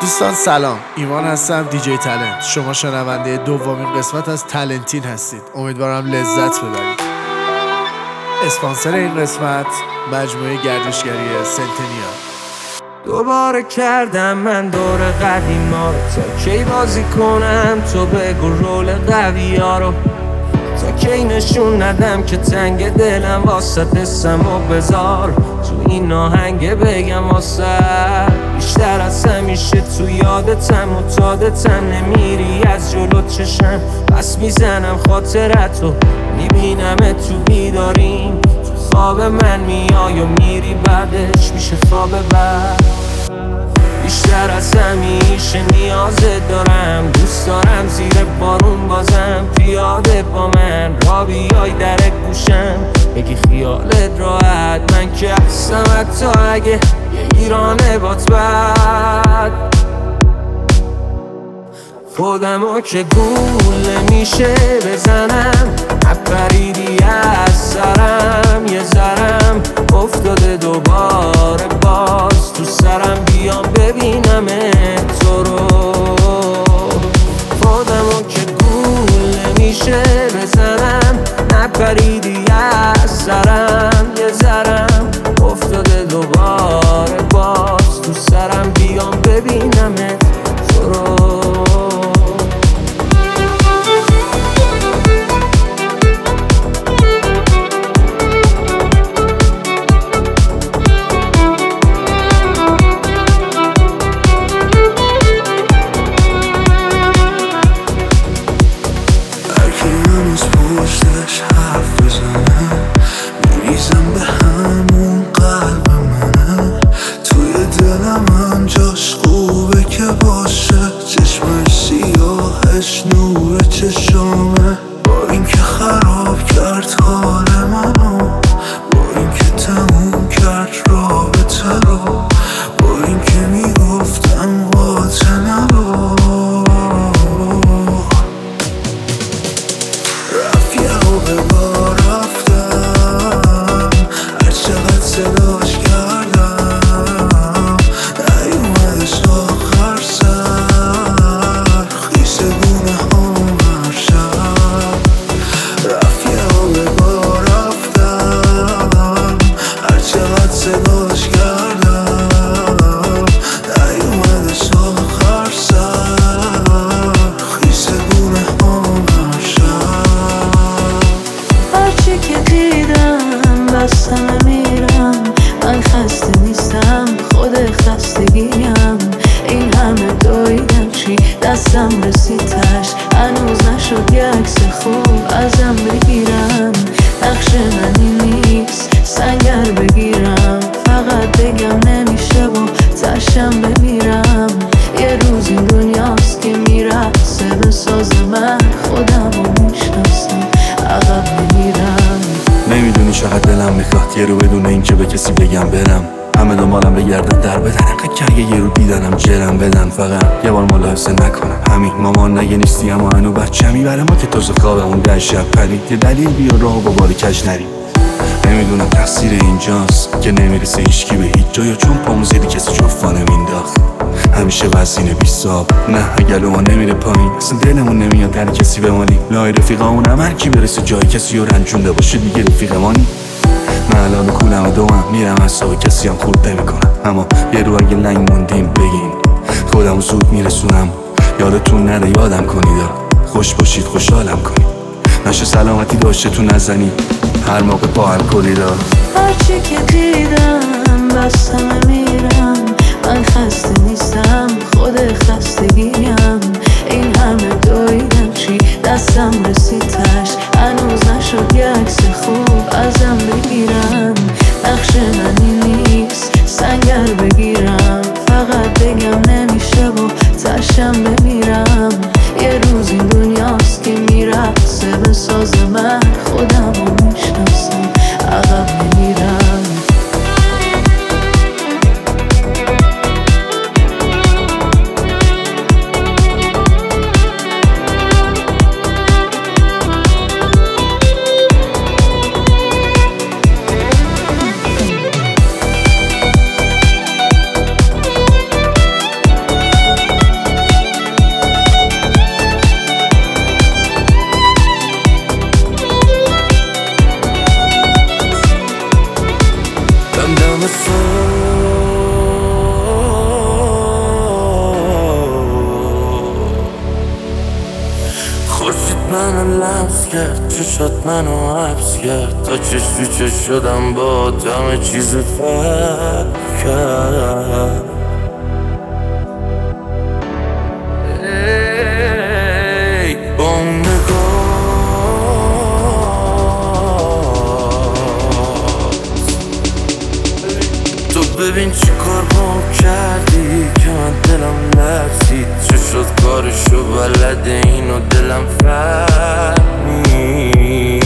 دوستان سلام، ایمان هستم، دیجی تالنت. شما شنونده دومین قسمت از تالنتین هستید. امیدوارم لذت ببرید. اسپانسر این قسمت مجموعه گردشگری سنتنیا. دوباره کردم من دور قدیما رو، تا کی بازی کنم تو بگو رول قوی ها رو، تا کی نشون ندم که تنگ دلم واسه دستم و بذار تو این آهنگ بگم واسه بیشتر از همیشه تو یادتم معتادتم، نمیری از جلو چشم بس میزنم خاطرتو، میبینم تو بیداریم، تو خواب من میای و میری بعدش میشه خواب بعد. بیشتر از همیشه نیازت دارم، دوست دارم زیر بارون بازم پیاده با من را بیای در گوشم بگی خیالت راحت، من که هستم حتی اگه یه ایرانه بات بد. خودمو که گول نمیشه بزنم، نپریدی از سرم، یه ذرم افتاده دوباره باز تو سرم، بیام ببینم تو رو. خودمو که گول نمیشه بزنم، نپریدی از سرم، یه ذرم افتاده دوباره باز تو سرم، بیام ببینم تو رو. نور چشامه با اینکه خراب کرد حال منو، با اینکه تموم کرد رابطه رو، با اینکه میگفتم قاطع نرو. رفت یه به با رفتم، هر چقدر صداش کردم نیومدش آخر سر، خیس گونه هم هر شب. رفت یه به با رفتم، هر چقدر صداش کردم نیومدش آخر سر، خیس گونه هم هر شب. هرچی که دیدم بستم میرم، من خسته نیستم خود خستگیم، این همه دویدم چی دستم رسید تش، هنوز نشد یه عکس خوب ازم بگیرم، نقش من این نیست سنگر بگیرم، فقط بگم نمیشه با تشم بمیرم، یه روز این دنیاست که میرسه به ساز من، خودم رو میشناسم عقب نمیرم. نمیدونی چقدر دلم میخواد یه رو بدون اینکه به کسی بگم برم، همه دنبالم بگردن در بدن، انقدر که اگه یه رو دیدنم جرم بدن، فقط یه بار ملاحظه نکنم همین مامان نگه نیستی اما هنو بچه‌می، برای ما که تازه خوابمون در شب پرید، یه دلیل بیا راه با باری کج نریم. نمیدونم تقصیر اینجاست که نمیرسه هیچکی به هیچ جا، یا چون پامو زیدی کسی جفا نمینداخت، همیشه وزینه بیساب، نه اگلو ما نمیره پایین، اصلا دلمون نمیاد در کسی بمالیم، لای رفیقامون هم هر کی برسه جای کسی رو رنجونده باشه دیگه رفیق مانی. من الان کولم و دوام میرم اصاب کسی هم خورد نمیکنم، اما یه رو اگه لنگ موندیم بگین خودمو زود میرسونم، یادتون نره یادم کنید، خوش باشید خوشحالم کنید، نشه سلامتی داشته تو نزنید هر موقع با الکلی دا. هرچی که دیدم بستم میرم، من خسته نیستم خود خستگیم، این همه دویدم چی دستم رسید تش، هنوز نشد یه عکس خوب ازم بگیرم، نقش من این نیست سنگر بگیرم، فقط بگم نمیشه با تشم بمیرم، یه روز این دنیاست که میرسه به ساز من، خودم رو میشناسم عقب نمیرم. منو لمس کرد، چشات منو حبس کرد، تا چش تو شدم با همه چیزت فرق کرد. با اون تو ببین چی کار با کردی که من دلم لرزید، چه شد کارشو بلده اینو دلم فهمید.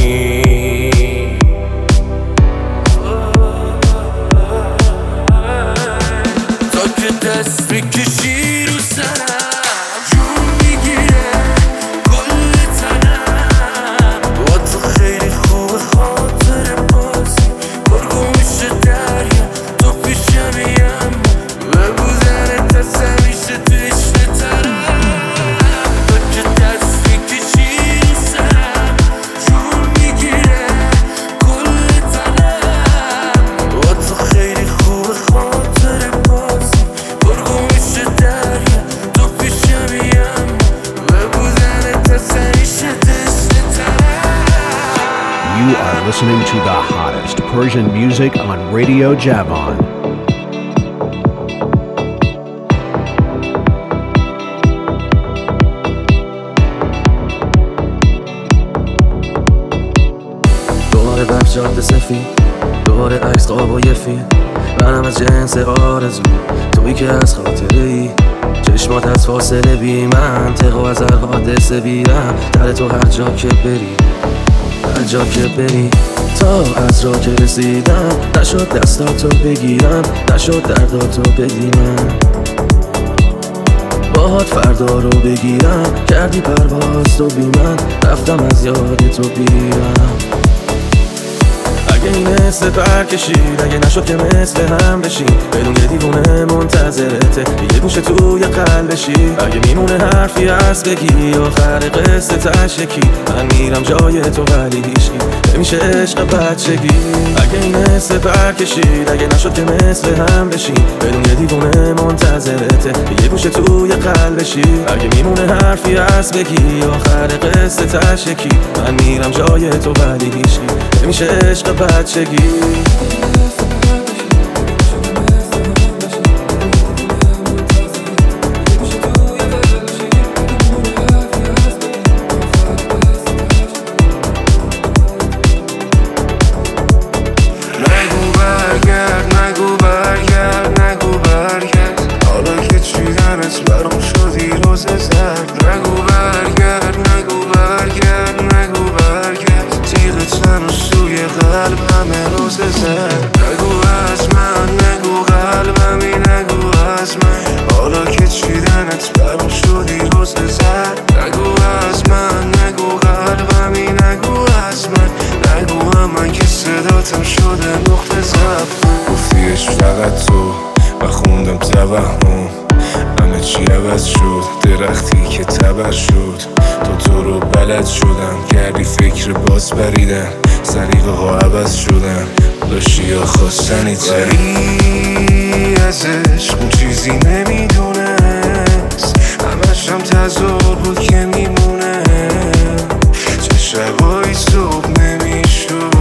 تا که دست میکشی رو سرم جون میگیره کل تنم، با تو خیلی خوبه خاطر بازی برگو میشه دریا تو پیشمیم، به بودنت از همیشه تشنه ترم. تا که دست میکشی رو سرم جون میگیره کل تنم، با تو خیلی خوبه خاطر بازی برگو میشه دریا تو پیشمیم، به بودنت از همیشه تشنه ترم. You are listening to the hottest Persian music on Radio Javan. دوباره برف جاده سفید، دوباره عکس قاب و یه فیلم، منم از جنس آرزو، تویی که از خاطره ای، چشمات از فاصله بی منطق و از هر حادثه بیرم در تو هر جا که بری، هر جا که بری. تا از راه که رسیدم نشد دستاتو بگیرم، نشد درداتو بدیمم، باهات فردا رو بگیرم، کردی پرواز تو بی من، رفتم از یاد تو بیرم. اگه این مثل پر کشید، اگه نشد که مثل هم بشیم، بدون یه دیوونه منتظرته یه گوشه توی قلبشی، اگه میمونه حرفی هست بگی آخر قصه تشکی، من میرم جای تو ولی هیچکی نمیشه عشق بچگی. اگه این مثل پر کشید، اگه نشد که مثل هم بشیم، بدون یه دیوونه منتظرته یه گوشه توی قلبشی، اگه میمونه حرفی هست بگی آخر قصه تشکی، من میرم جای تو ولی هیچکی نمیشه عشق بچگی. نگو برگرد حالا که چیدنت برام شدی روز زرد. نگو برگرد تیغت منو سوی قلب همه روز زرد. نگو از من نگو قلبمی نگو از من حالا که چیدنت برام شدی روز زرد. نگو از من نگو قلبمی نگو از من نگو من که صداتم شده نقطه ضعف. گفتیش فقط تو و خوندم توهم، همه چی عوض شد درختی که تبر شد، تو رو بلد شدم کردی فکر باز بریدن، سریقه ها عوض شدن داشتی یا خواستنی ولی از عشق اون چیزی نمیدونست، همش هم تظاهر بود که میمونه، چه شبایی صبح نمیشد.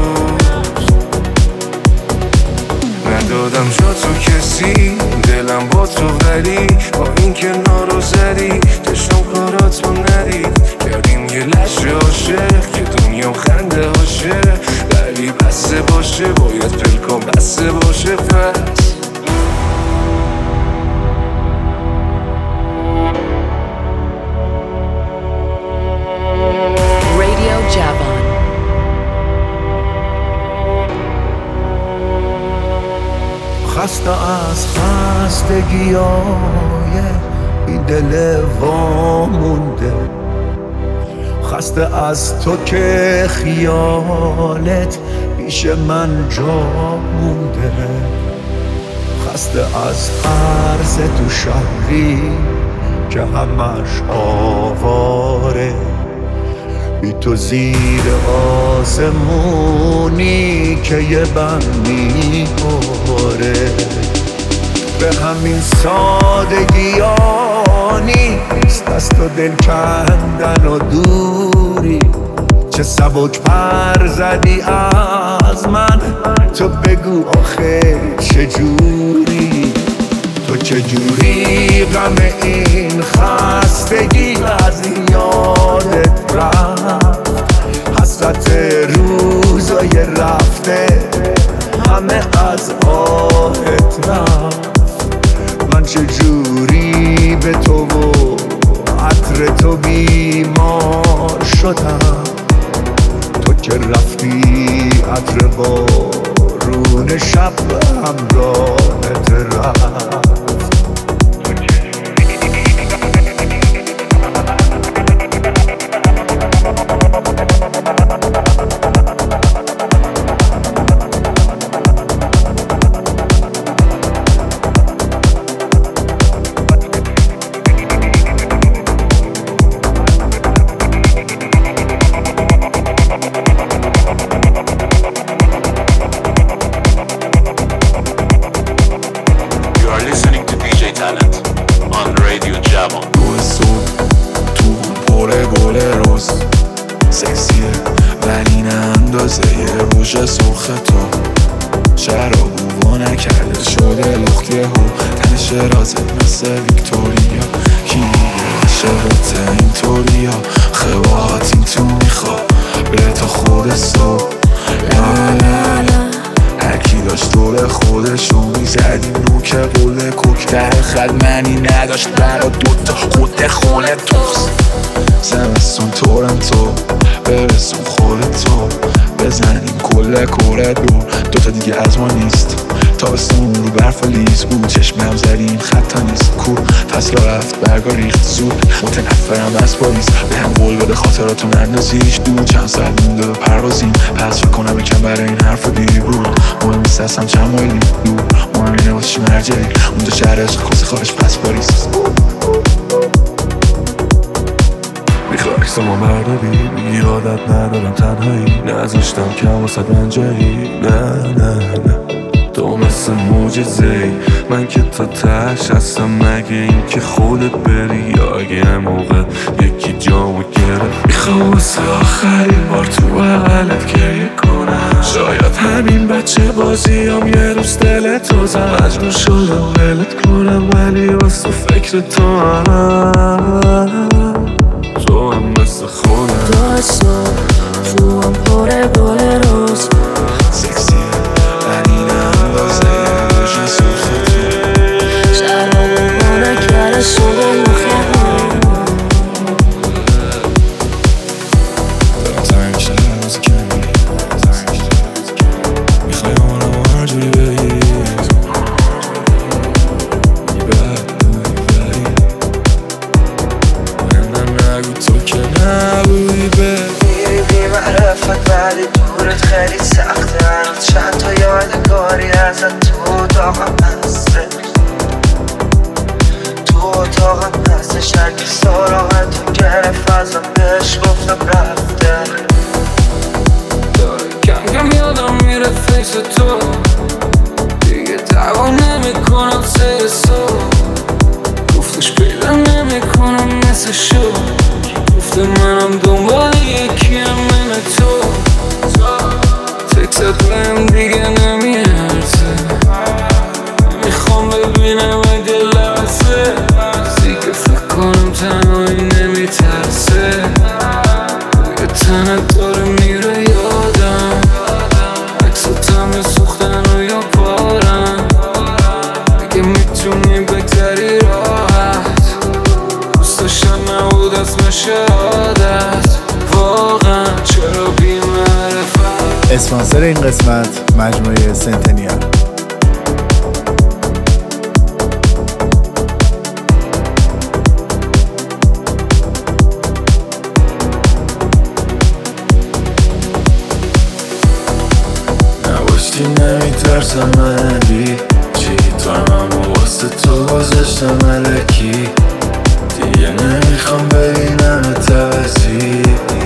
ندادم جا تو کسی دلم با تو ولی با این کنار رو زدی چشم کاراتو ندید، کردیم یه لحظه عاشق که دنیا خنده هاشه، ولی بسته باشه باید پلکام بسته باشه. پس Radio Javan. خسته از خستگی های این دل وامونده، خسته از تو که خیالت پیش من جا مونده، خسته از عرض تو شهری که همش آواره، بی تو زیر آسمونی که یه بند میباره. به همین سادگی ها نیست از تو دل کندن و دور جوری چه سبک پر زدی از من تو بگو آخه چجوری تو چجوری غم این خستگی از این یادت رفت حسرت روزای رفته همه از آهت رفت من چجوری به تو و عطر تو بیمار شدم تو که رفتی عطر بارون شب همراهت رفت سرخ تو شرابو نکرده شده لخته هو تنش رازه مثل ویکتوریا کی میگه شبت اینطوریا خواهات این تو میخوا به تا خود صبح هرکی داشت دور خودشو میزدیم رو که قول کوک در خدمنی نداشت برا دوتا خود خونه توست زمستون تورنتو برسون خودتو بزنیم کل کوره دور دوتا دیگه از ما نیست تابستون رو برف و لیز بود چشمم زدیم خطا نیست کور فصل رفت برگا ریخت زود متنفرم از پاریس به هم قول بده خاطراتو نندازیش دور چند ساعت مونده به پروازیم پس فکر کنم یکم برای این حرف دیر بود مهم نیست هستم چند مایلی دور مهم اینه واسه چی مرجعی اونجا شهر عشق کسی خواهش پس پاریس عکس ما مرداری میگی عادت ندارم تنهایی نذاشتم کم واسه رنجایی نه تو مثل معجزه‌ای من که تا تهش هستم مگه این که خودت بری یا اگه موقع یکی جامو گرفت میخوام واسه آخرین بار تو بغلت گریه کنم شاید همین بچه بازیام یه روز دلتو زد مجبور شدم ولت کنم ولی واسه فکر تو تو هم مثل خودم داستان تو هم پره گل روز سکسیه ولی نندازه روشن سرخ تو شرابو نکرده شده مخیرم دارم تنگ میشه هر روز کمی میخوای آنم هر جوری بگی میری بی معرفت ولی دورت خیلی سخته هنوز چند تا یادگاری ازت تو اتاقم هسته تو اتاقم هستش هرکی سراغتو گرفت ازم بهش گفتم رفته داره کم کم یادم میره فکر تو دیگه دعوا نمیکنم سه صبح گفتش پیدا نمیکنم مثل شو گفته منم دنبال یکیم من تو تکست بهم دیگه نمیارزه میخوام ببینم اگه لحظه دیگه فکر کنم تنهایی نمیترسه دیگه تنت داره میره یادم عکساتم سوختن و یا پارم دیگه میتونی بگذری راحت دوست داشتم نبود اسم شهادت واقعا چرا بی معرفت. اسپانسر این قسمت مجموعه سنتنیال. نباشتی نمیترسم منبی چی تو هم واسه تو گذاشتم ملکی دیگه نمیخوام ببینم توزی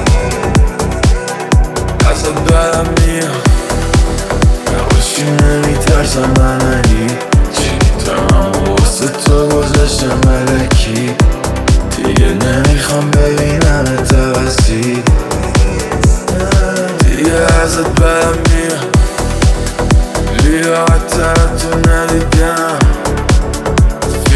ازت برم میام نباشتی نمیترسم منبی چی تو هم واسه تو گذاشتم ملکی دیگه نمیخوام ببینم توزی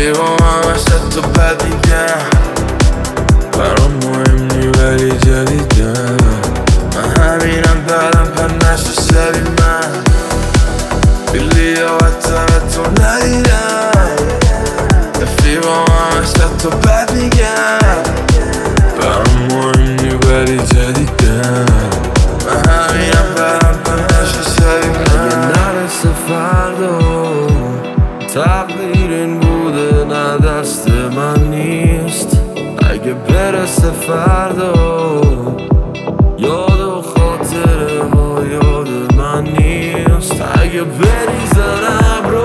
رفیقام از تو بد میگم برام مهم نی ولی جدیدم من همینم بعدم پر نشو سری من بیلی و وطن تو ندیدم رفیقام از تو بد میگم برام مهم نی ولی جدیدم من همینم بعدم پر نشو سری من اگه نرسه فردا تقدیر این بوده نه دست من نیست اگه برسه فردا یاد و خاطره ها یاد من نیست اگه بریزن ابرو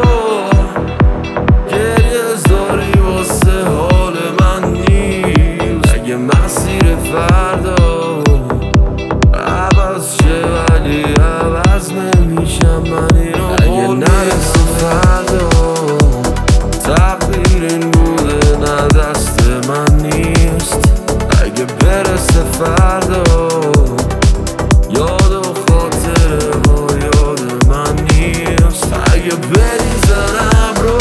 گریه زاری واسه حال من نیست اگه مسیر فردا عوض شه ولی عوض نمیشم من اینو اگه نرسه فردا تقدیر این بوده نه دست من نیست اگه برسه فردا یاد و خاطره ها یاد من نیست اگه بریزن ابرو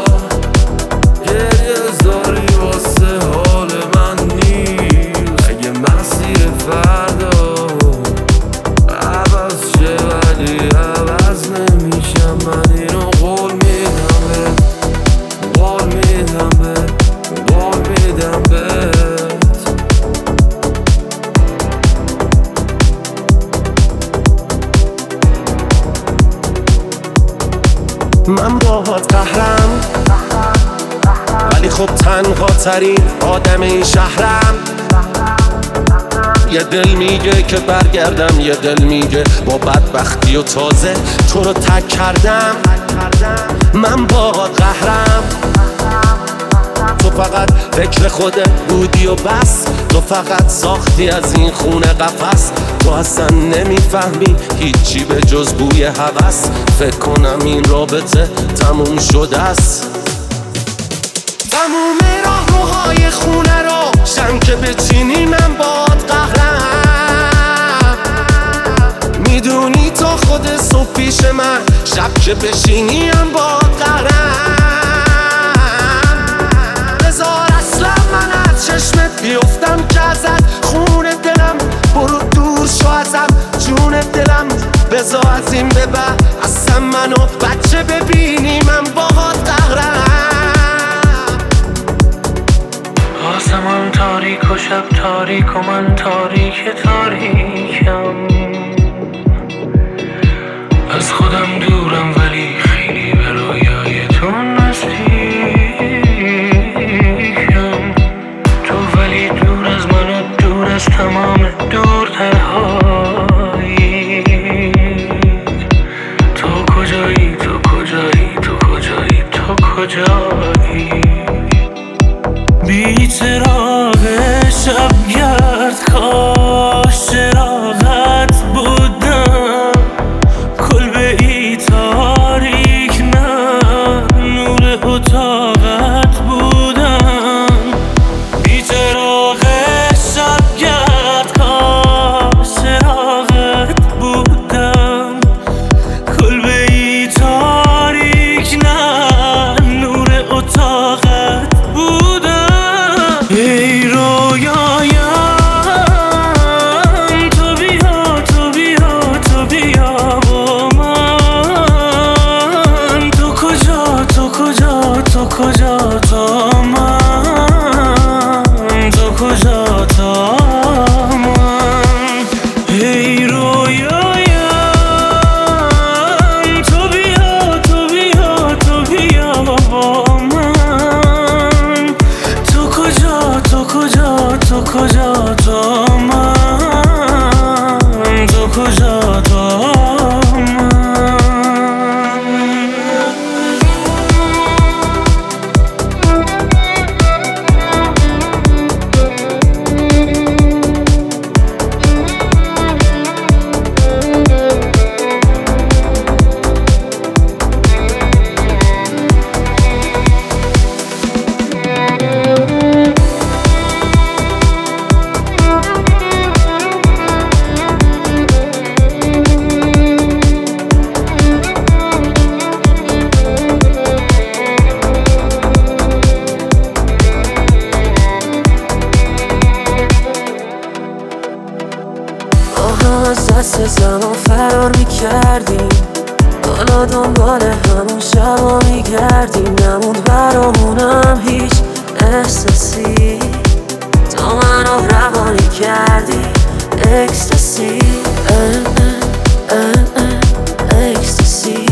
گریه زاری واسه حال من نیست اگه مسیر فردا عوض شه ولی عوض نمیشم من اینو قول میدم بهت قول میدم بهت قول میدم بهت من باهات قهرم ولی خب تنها ترین آدم این شهرم یه دل میگه که برگردم یه دل میگه با بدبختی و تازه تو رو تک کردم من باهات قهرم تو فقط فکر خودت بودی و بس تو فقط ساختی از این خونه قفس تو اصلا نمیفهمی هیچی به جز بوی هوس فکر کنم این رابطه تموم شده است تموم راهروهای خونه رو شم که بچینی من باد قهرم میدونی تا خود صبح پیش من شب که بشینی هم باد قهرم بذار اصلا من از چشمت بیفتم که ازت خون دلم برو دور شو ازم جون دلم بذار از این به بعد اصلا منو بچه ببینی من باهات قهرم آسمان تاریک و شب تاریک و من تاریک تاریکم از خودم دورم ولی خیلی به رویای تو نزدیکم تو ولی دور از من و دور از تمام دورترهایی تو کجایی تو کجایی تو کجایی تو کجایی بی چراغ شبگرد کاش چراغت بودم کلبه ای تاریک نه نور اتاقت بودم بی چراغ شبگرد کاش چراغت بودم کلبه ای تاریک نه نور اتاقت بودم ای رویایم تو بیا تو بیا تو بیا با من تو کجا تو کجا تو کجا تا من تو کجا تا من ای رویایم تو بیا تو بیا تو بیا با من تو کجا تو کجا تو کجا تا من تو کجا تا من زمان فرار میکردیم، حالا دنبال همون شبا میگردیم. نموند برامونم هیچ احساسی، تو منو روانی کردی اکستاسی. اکستاسی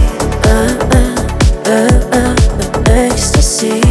اکستاسی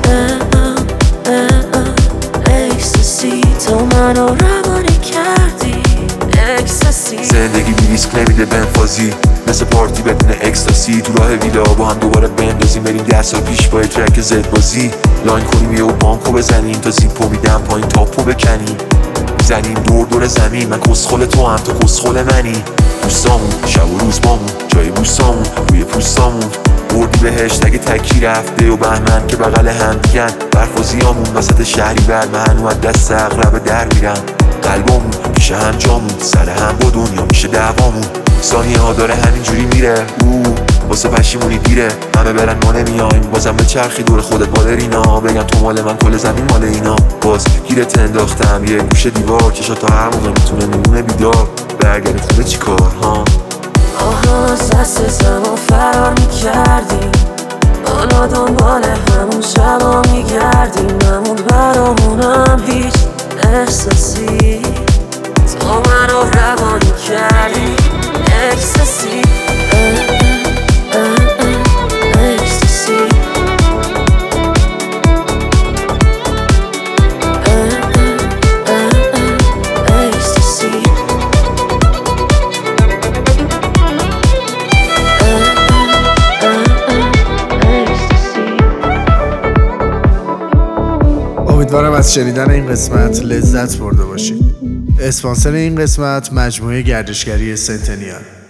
اکستاسی، تو منو روانی کردی اکستاسی. زندگی بی ریسک نمیده بنفازی، مثل پارتی بدون اکستاسی. تو راه ویلا با هم دوباره بندازیم، بریم 10 سال پیش با ترک زد بازی. لاین کنیم یه و بانکو بزنیم، تا زیپو میدم پایین تاپو بکنیم. میزنیم دور دور زمین، من کسخل تو هم تو کسخل منی. دوستامون شب و روز بامون، جای بوسامون روی پوستامون. بردی بهش اگه تکی رفته و بهمن که بغل هم دیگن. برفازیامون وسط شهری بر من و دست اقرب در میرم. قلبامون پیش هم جامون، سر هم با دنیا میشه دعوامون. ثانیه ها داره همینجوری میره، واسه پشیمونی دیره. همه برن ما نمیایم، بازم به چرخی دور خودت بالرینا. بگن تو مال من کل زمین مال اینا. باز گیرت انداختم یه گوشه دیوار، چشا تا هر موقع میتونه میمونه بیدار. برگردی خونه چی کار ها؟ آها از دست زمان فرار میکردیم، حالا دنبال همون شبا میگردیم. نموند برامونم هیچ احساسی، تو منو روانی کردی اکستاسی. اکستاسی اکستاسی. امیدوارم از شنیدن این قسمت لذت برده باشید. اسپانسر این قسمت مجموعه گردشگری سنتنیال.